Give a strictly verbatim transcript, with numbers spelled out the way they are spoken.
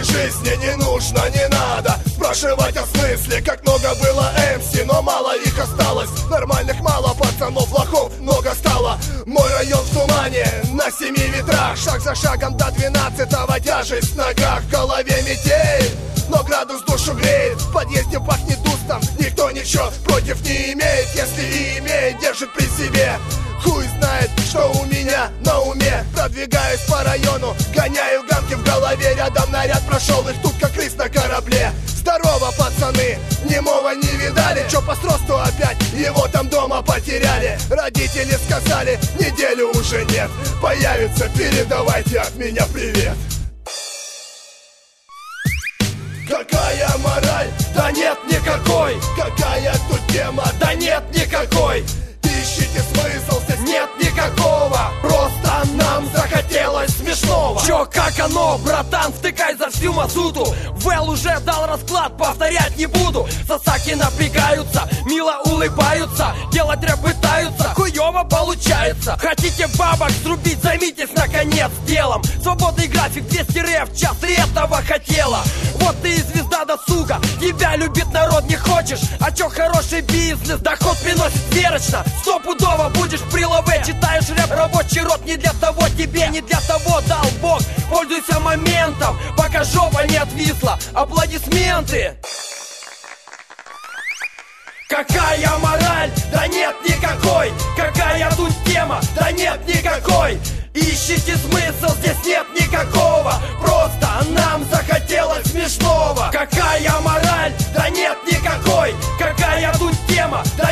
этой жизни не нужно, не надо спрашивать о смысле. Как много было эм си, но мало их осталось. Нормальных мало, пацанов, лохов много стало. Мой район в тумане, на семи ветрах. Шаг за шагом до двенадцатого, тяжесть в ногах. В голове метель, но градус душу греет. В подъезде пахнет дустом, никто ничего против не имеет. Если и имеет, держит при себе. Хуй знает, что у меня на уме. Продвигаюсь по району, гоняю гамки в голове. Рядом наряд прошел, их тут как крыс на корабле. Здорово, пацаны, немого не видали. Чё по сросту опять, его там дома потеряли. Родители сказали, неделю уже нет. Появится, передавайте от меня привет. Какая мораль? Да нет никакой. Какая тут тема? Да нет никакой. Ищите смысл, здесь нет никакого. Просто нам захотелось смешного. Чё, как оно, братан, втыкай за всю мазуту. Вэл уже дал расклад, повторять не буду. Сасаки напрягаются, мило улыбаются. Делать рэп пытаются, хуёво получается. Хотите бабок срубить, займитесь наконец делом. Свободный график, двести рэп в час, ты этого хотела. Вот ты и звезда досуга, тебя любит народ, не хочешь? А чё хороший бизнес, доход приносит верочно. Стопудово будешь при лаве, читаешь рэп, рабочий рот. Не для того тебе, не для того дал Бог. Пользуйся моментом, пока жопа не отвисла. Аплодисменты. Какая мораль? Да нет никакой. Какая тут тема? Да нет никакой. Ищите смысл, здесь нет никакого. Просто нам захотелось смешного. Какая мораль? Да нет никакой. Какая тут тема? Да